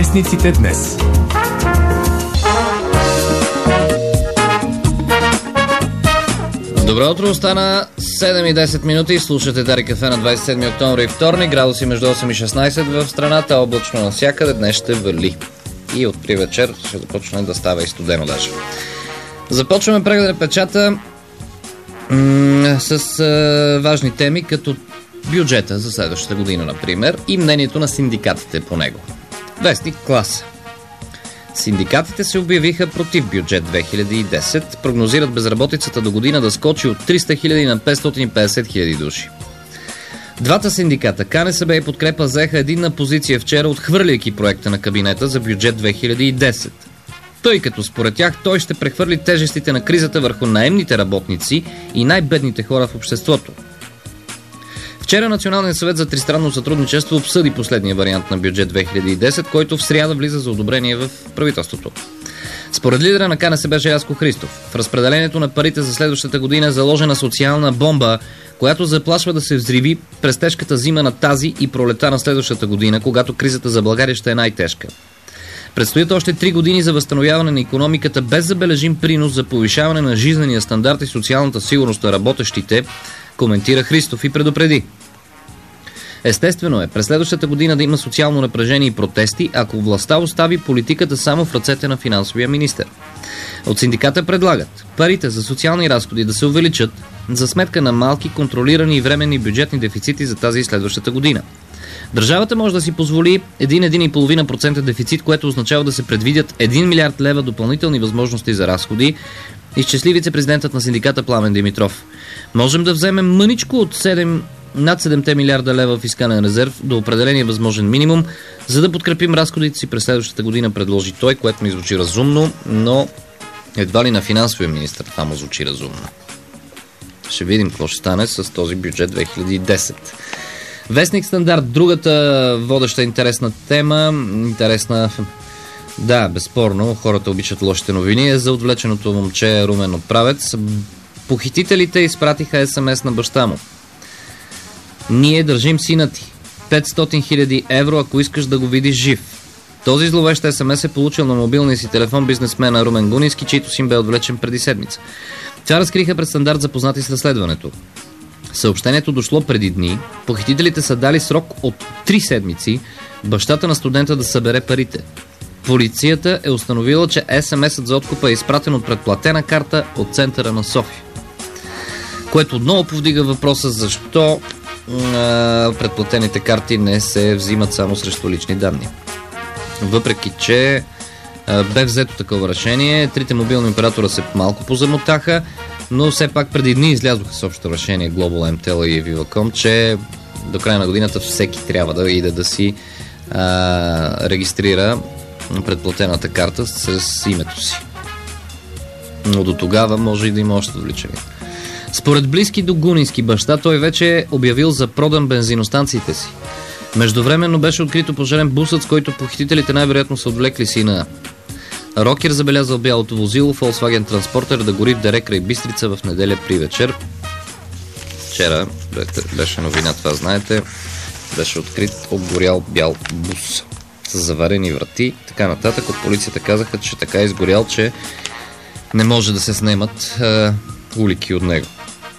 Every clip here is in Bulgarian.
Вестниците днес. Добро утро, остана 7:10 минути. Слушате Дарик кафе на 27 октомври, вторник. Градуси между 8 и 16 в страната, облачно навсякъде. Днес ще вали. И от при вечер ще започне да става и студено даже. Започваме преглед на печата с важни теми, като бюджета за следващата година, например, и мнението на синдикатите по него. Вестник Класа. Синдикатите се обявиха против бюджет 2010, прогнозират безработицата до година да скочи от 300 000 на 550 000 души. Двата синдиката, КНСБ и Подкрепа, заеха единна позиция вчера, отхвърляйки проекта на кабинета за бюджет 2010. Тъй като според тях той ще прехвърли тежестите на кризата върху наемните работници и най-бедните хора в обществото. Вчера Националният съвет за тристранно сътрудничество обсъди последния вариант на бюджет 2010, който в сряда влиза за одобрение в правителството. Според лидера на КНСБ Желязко Христов, в разпределението на парите за следващата година е заложена социална бомба, която заплашва да се взриви през тежката зима на тази и пролета на следващата година, когато кризата за България ще е най-тежка. Предстоят още 3 години за възстановяване на икономиката без забележим принос за повишаване на жизнения стандарт и социалната сигурност на работещите, коментира Христов и предупреди. Естествено е през следващата година да има социално напрежение и протести, ако властта остави политиката само в ръцете на финансовия министър. От синдиката предлагат парите за социални разходи да се увеличат за сметка на малки, контролирани и временни бюджетни дефицити за тази и следващата година. Държавата може да си позволи 1,5% дефицит, което означава да се предвидят 1 милиард лева допълнителни възможности за разходи, изчисли вице-президентът на синдиката Пламен Димитров. Можем да вземем мъничко от над 7 милиарда лева фискален резерв до определения възможен минимум, за да подкрепим разходите си през следващата година, предложи той, което ми звучи разумно, но едва ли на финансовия министър това му звучи разумно. Ще видим какво ще стане с този бюджет 2010. Вестник Стандарт, другата водеща интересна тема, да, безспорно, хората обичат лошите новини, е за отвлеченото момче Румен Отправец. Похитителите изпратиха СМС на баща му. Ние държим сина ти. 500 000 евро, ако искаш да го видиш жив. Този зловещ СМС е получил на мобилния си телефон бизнесмена Румен Гунински, чийто син бе отвлечен преди седмица. Това разкриха пред Стандарт запознати с разследването. Съобщението дошло преди дни. Похитителите са дали срок от 3 седмици бащата на студента да събере парите. Полицията е установила, че СМС-ът за откупа е изпратен от предплатена карта от центъра на София. Което отново повдига въпроса защо предплатените карти не се взимат само срещу лични данни. Въпреки че бе взето такова решение, трите мобилни оператора се малко позамотаха, но все пак преди дни излязоха с общо решение Global MTEL и Viva.com, че до края на годината всеки трябва да иде да си регистрира предплатената карта с името си. Но до тогава може и да има още отвличания. Според близки до Гунински баща, той вече е обявил за продан бензиностанциите си. Междувременно беше открито пожарен бусът, с който похитителите най-вероятно са отвлекли сина. Рокер забелязал бялото возило Volkswagen Transporter да гори в дере край Бистрица в неделя при вечер. Вчера беше новина, това знаете. Беше открит обгорял бял бус с заварени врати, така нататък. От полицията казаха, че така е изгорял, че не може да се снемат улики от него.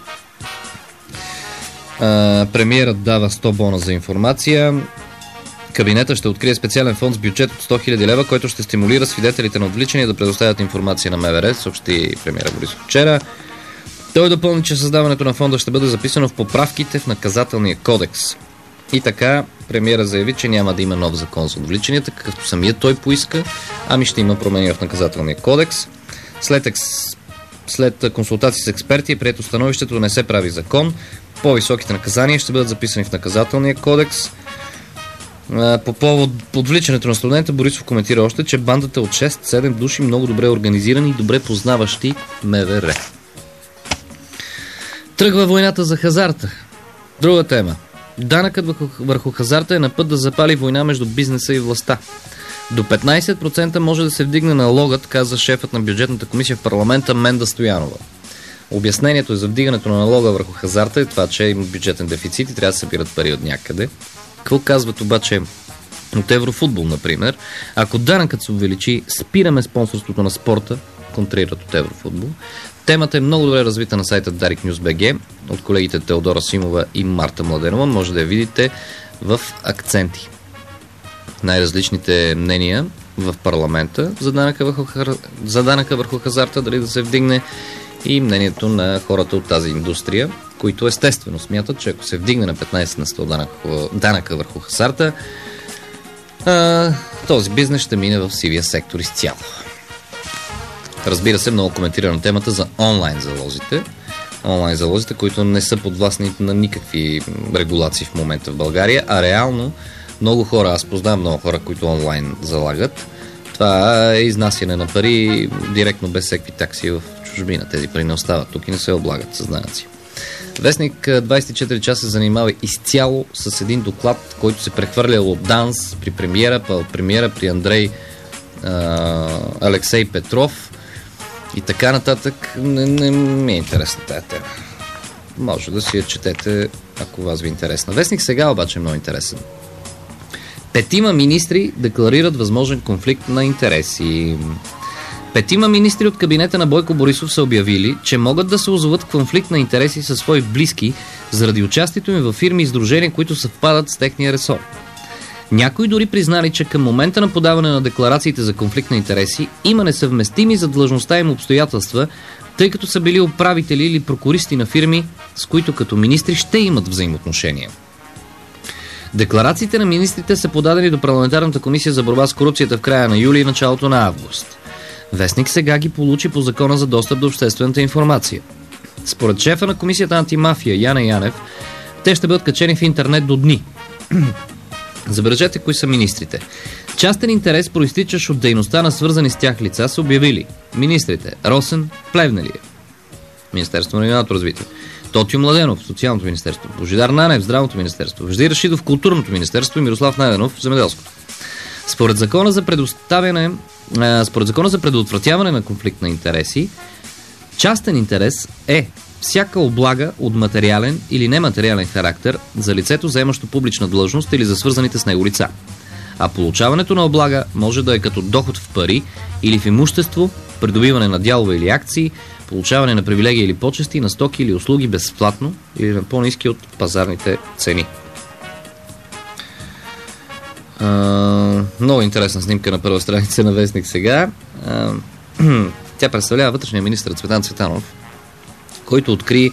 Премиерът дава 100 бона за информация. Кабинета ще открие специален фонд с бюджет от 100 000 лева, който ще стимулира свидетелите на отвличания да предоставят информация на МВР, съобщи премиера Борисов вчера. Той допълни, че създаването на фонда ще бъде записано в поправките в наказателния кодекс. И така, премиера заяви, че няма да има нов закон за отвличанията, какъвто самият той поиска, ами ще има промени в наказателния кодекс. След консултации с експерти е прието становището да не се прави закон. По-високите наказания ще бъдат записани в наказателния кодекс. По повод отвличането на студента, Борисов коментира още, че бандата от 6-7 души много добре организирани и добре познаващи МВР. Тръгва войната за хазарта. Друга тема. Данъкът върху хазарта е на път да запали война между бизнеса и властта. До 15% може да се вдигне налогът, каза шефът на бюджетната комисия в парламента Менда Стоянова. Обяснението за вдигането на налога върху хазарта е това, че има бюджетен дефицит и трябва да събират пари от някъде. Какво казват обаче от Еврофутбол, например. Ако данъкът се увеличи, спираме спонсорството на спорта, контрират от Еврофутбол. Темата е много добре развита на сайта Дарик News.bg от колегите Теодора Симова и Марта Младенова. Може да я видите в акценти. Най-различните мнения в парламента за данъка върху хазарта, дали да се вдигне, и мнението на хората от тази индустрия, които естествено смятат, че ако се вдигне на 15 на 100 данъка върху хазарта, този бизнес ще мине в сивия сектор изцяло. Разбира се, много коментирана темата за онлайн залозите. Онлайн залозите, които не са подвластни на никакви регулации в момента в България, а реално много хора, аз познавам много хора, които онлайн залагат. Това е изнасяне на пари директно без всеки такси в чужбина. Тези пари не остават тук и не се облагат с данъци. Вестник 24 часа се занимава изцяло с един доклад, който се прехвърлял от ДАНС при премиера, при Андрей Алексей Петров и така нататък. Не ми е интересна тая тема. Може да си я четете, ако вас ви е интересна. Вестник сега обаче е много интересен. 5 министри декларират възможен конфликт на интереси. 5 министри от кабинета на Бойко Борисов са обявили, че могат да се озоват конфликт на интереси със свои близки заради участието им във фирми и сдружения, които съвпадат с техния ресор. Някои дори признали, че към момента на подаване на декларациите за конфликт на интереси има несъвместими за длъжността им обстоятелства, тъй като са били управители или прокуристи на фирми, с които като министри ще имат взаимоотношения. Декларациите на министрите са подадени до Парламентарната комисия за борба с корупцията в края на юли и началото на август. Вестник сега ги получи по Закона за достъп до обществената информация. Според шефа на комисията антимафия Яне Янев, те ще бъдат качени в интернет до дни. Забележете кои са министрите. Частен интерес, проистичащ от дейността на свързани с тях лица, са обявили министрите Росен Плевнелиев, Министерство на регионалното развитие, Тотю Младенов, Социалното министерство, Божидар Нанев, Здравното министерство, Вежди Рашидов, Културното министерство и Мирослав Найденов, Земеделското. Според закона за предотвратяване на конфликт на интереси, частен интерес е всяка облага от материален или нематериален характер за лицето, заемащо публична длъжност или за свързаните с него лица. А получаването на облага може да е като доход в пари или в имущество, придобиване на дялове или акции, получаване на привилегии или почести, на стоки или услуги безплатно или на по-ниски от пазарните цени. Много интересна снимка на първа страница на Вестник сега. Тя представлява вътрешния министър Цветан Цветанов, който откри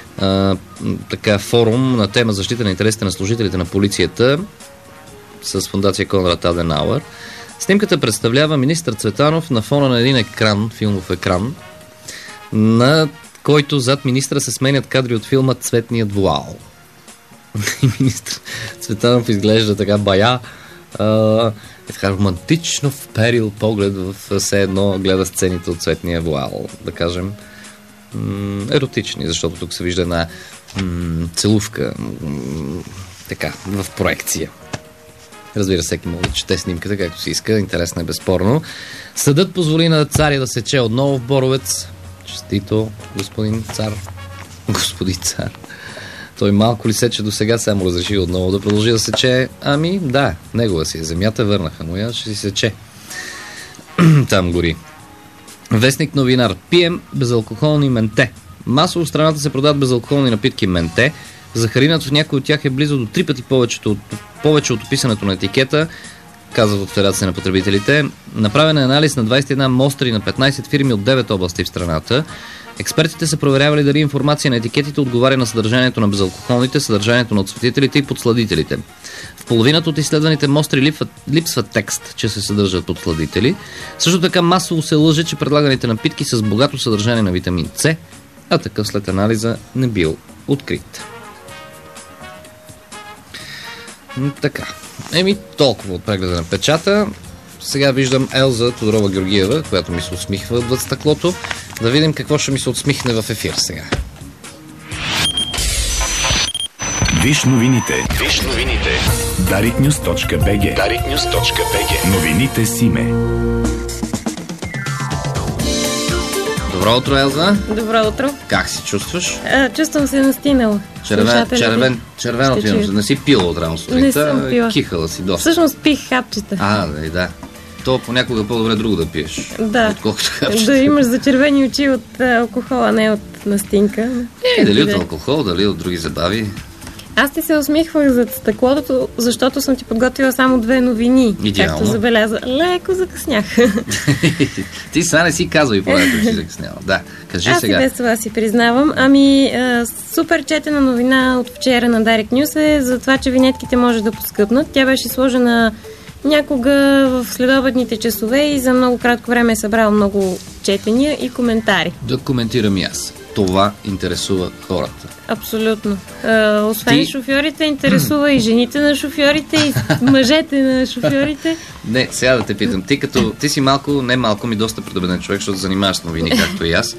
форум на тема защита на интересите на служителите на полицията с фондация Конрад Аденауер. Снимката представлява министър Цветанов на фона на един екран, филмов екран, на който зад министъра се сменят кадри от филма Цветният вуал. И министър Цветанов изглежда така бая, така романтично вперил поглед в все едно гледа сцените от Цветния вуал, да кажем еротични, защото тук се вижда една целувка така, в проекция. Разбира се, всеки може да чете снимката както си иска, интересно е безспорно. Съдът позволи на царя да сече отново в Боровец. Честито, господин цар. Господин цар. Той малко ли сече до сега, само разреши отново да продължи да сече. Ами да, негова си е земята, върнаха му я, ще си сече. Там гори. Вестник новинар. Пием безалкохолни менте. Масово в страната се продават безалкохолни напитки менте. Захаринът в някой от тях е близо до 3 пъти повече от описането на етикета, казват от Федерация на потребителите. Направен е анализ на 21 мостри на 15 фирми от 9 области в страната. Експертите са проверявали дали информация на етикетите отговаря на съдържанието на безалкохолните, съдържанието на отсветителите и подсладителите. В половината от изследваните мостри липсва текст, че се съдържат подсладители. Също така масово се лъже, че предлаганите напитки с богато съдържание на витамин С, а такъв след анализа не бил открит. Така. Толкова от прегледа на печата. Сега виждам Елза Тодорова Георгиева, която ми се усмихва отвъд стъклото. Да видим какво ще ми се отсмихне в ефир сега. Виж новините. dariknews.bg. Новините с име. Добро утро, Елза. Добро утро. Как се чувстваш? Чувствам се настинала. Червено ти не си пила от рано сутринта. Не съм пила. Кихала си доста. Всъщност пих хапчета. Да. То понякога по-добре друго да пиеш. Да. Отколкото хапчета. Да имаш зачервени очи от алкохола, не от настинка. Дали от алкохол, дали от други забави. Аз ти се усмихвах зад стъклото, защото съм ти подготвила само 2 новини. Идеално. Както забеляза. Леко закъснях. Ти сега не си казвай, понякога си закъсняла. Да, кажи сега. Аз и без това си признавам. Супер четена новина от вчера на Direct News е за това, че винетките може да поскъпнат. Тя беше сложена някога в следобедните часове и за много кратко време е събрал много четения и коментари. Да коментирам и аз. Това интересува хората. Абсолютно. Освен шофьорите, интересува и жените на шофьорите, и мъжете на шофьорите. Не, сега да те питам. Ти си ми доста предубеден човек, защото занимаваш с новини, както и аз.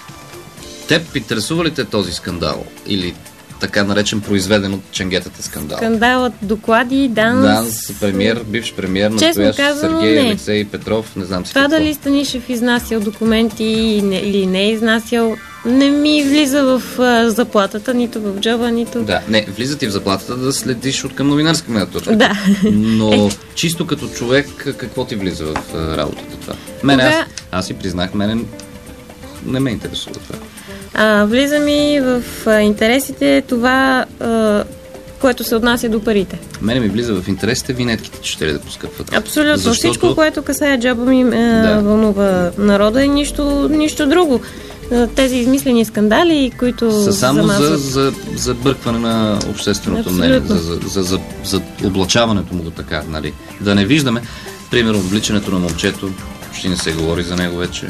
Теб интересува ли те този скандал? Или така наречен произведен от ченгетата скандал? Скандалът, доклади, ДАНС, премиер, бивш премиер, настоящ Сергей Алексей Петров, не знам си това какво. Дали Станишев изнасял документи или не е изнасял, не ми влиза в заплатата, нито в джоба, нито... Да, не, влиза ти в заплатата да следиш от към новинарска гледна точка. Да. Но чисто като човек, какво ти влиза в работата това? Аз си признах, мене не ме интересува това. Влиза ми в интересите това, което се отнася до парите. Мене ми влиза в интересите винетките, че ще ли да поскъпват. Абсолютно. Защото... Всичко, което касае джоба ми вълнува народа, е нищо друго. Тези измислени скандали, които са само за бъркване на общественото мнение, за облачаването му така, нали? Да не виждаме, примерно, обличането на момчето, ще не се говори за него вече.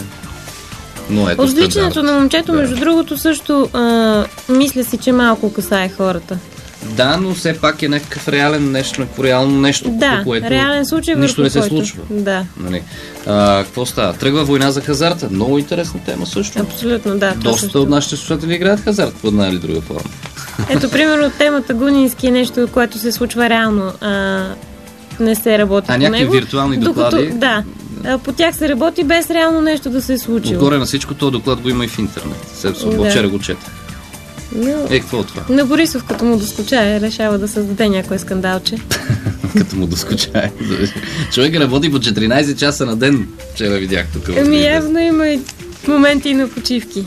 Отвличането на момчето, между другото, също мисля си, че малко касае хората. Да, но все пак е някакъв реално нещо, да, което реален случай, нищо не се случва. Да. Нали? Какво става? Тръгва война за хазарта. Много интересна тема също. Абсолютно, да. Доста от нашите слушатели играят хазарт по една или друга форма. Ето, примерно, темата Гунински е нещо, което се случва реално. Не се работи по него. Някакви виртуални доклади. Да. По тях се работи без реално нещо да се е случило. Отгоре на всичко, този доклад го има и в интернет. Вчера го чета. Какво от това? На Борисов, като му доскучае, решава да създаде някое скандалче. Като му доскучае. Човек работи по 14 часа на ден. Вчера видях тук. Явно има и моменти на почивки.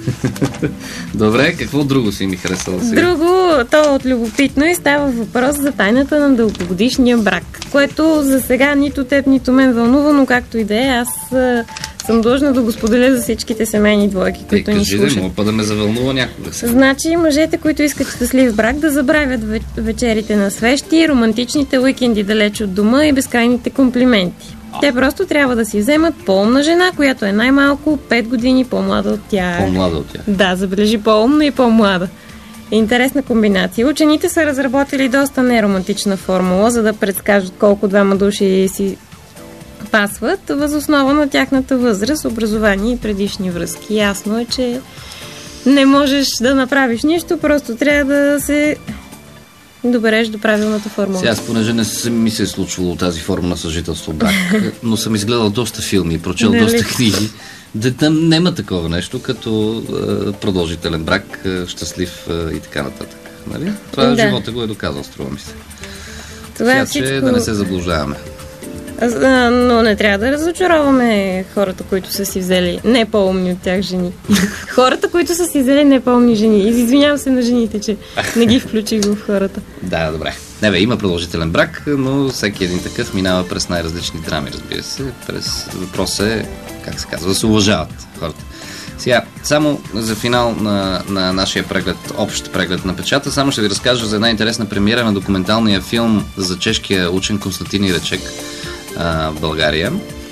Добре, какво друго си ми харесало сега? Друго, то от любопитно и става въпрос за тайната на дългогодишния брак, което за сега нито теб, нито мен вълнува, но както и да е, аз съм длъжна да го споделя за всичките семейни двойки, които ни слушат. Кажи, да ме завълнува някога. Значи, мъжете, които искат щастлив брак, да забравят вечерите на свещи, романтичните уикенди далеч от дома и безкрайните комплименти. Те просто трябва да си вземат по-умна жена, която е най-малко 5 години по-млада от тях. По-млада от тях. Да, забележи, по-умна и по-млада. Интересна комбинация. Учените са разработили доста неромантична формула, за да предскажат колко двама души си пасват, въз основа на тяхната възраст, образование и предишни връзки. Ясно е, че не можеш да направиш нищо, просто трябва да се добереш до правилната формула. Сега, понеже не ми се е случвало тази форма на съжителство брак, но съм изгледал доста филми и прочел доста книги. Там няма такова нещо, като продължителен брак, щастлив и така нататък. Нали? Това живота го е доказал, струва ми се. Това е всичко... да не се заблуждаваме. Но не трябва да разочароваме хората, които са си взели не по-умни от тях жени. Хората, които са си взели не по-умни жени. Извинявам се на жените, че не ги включих в хората. Да, добре. Има продължителен брак, но всеки един такъв минава през най-различни драми, разбира се. Въпросът е, как се казва, да се уважават хората. Сега, само за финал на нашия общ преглед на печата, само ще ви разкажа за една интересна премиера на документалния филм за чешкия учен Константин Иречек в България.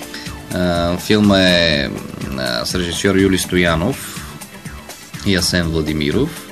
Филма е с режисьор Юли Стоянов и Асен Владимиров.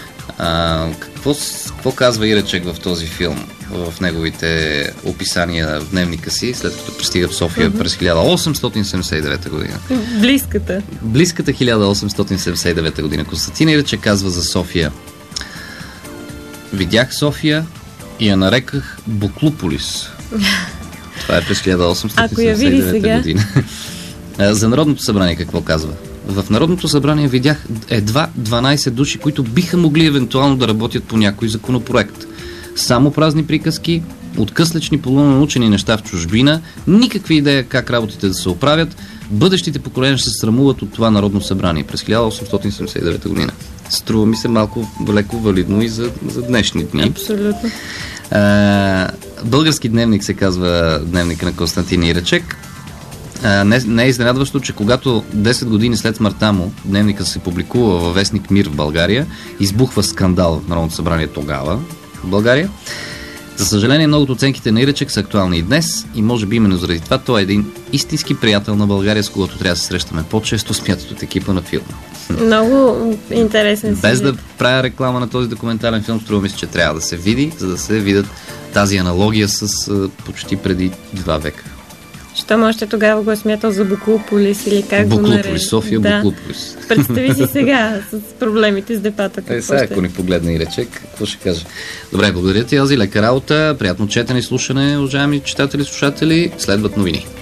Какво казва Иречек в този филм, в неговите описания в дневника си, след като пристига в София през 1879 година? Близката 1879 година. Константин Иречек казва за София: видях София и я нареках Буклуполис. Това е през 1879 година. За Народното събрание какво казва? В Народното събрание видях едва 12 души, които биха могли евентуално да работят по някой законопроект. Само празни приказки, откъслечни полунаучени неща в чужбина, никакви идея как работите да се оправят. Бъдещите поколения ще се срамуват от това Народно събрание през 1879 година. Струва ми се малко леко валидно и за днешни дни. Абсолютно. Български дневник се казва дневника на Константин Иречек. Не е изненадващо, че когато 10 години след смъртта му дневника се публикува във вестник Мир в България, избухва скандал в Народното събрание тогава в България. За съжаление, много от оценките на Иречек са актуални и днес и може би именно заради това той е един истински приятел на България, с когото трябва да се срещаме по-често, смятат от екипа на филма. Много интересен Без да правя реклама на този документален филм, струва ми се, че трябва да се види, за да се видят тази аналогия с почти преди 2 века. Щом още тогава го е смятал за Буклуполис или как го нарече. Буклуполис, София, да. Буклуполис. Представи си сега с проблемите с депата. Сега, ако ни погледне Иречек, какво ще каже? Добре, благодаря ти, Елзи, лека работа, приятно четене и слушане, уважаеми читатели и слушатели. Следват новини.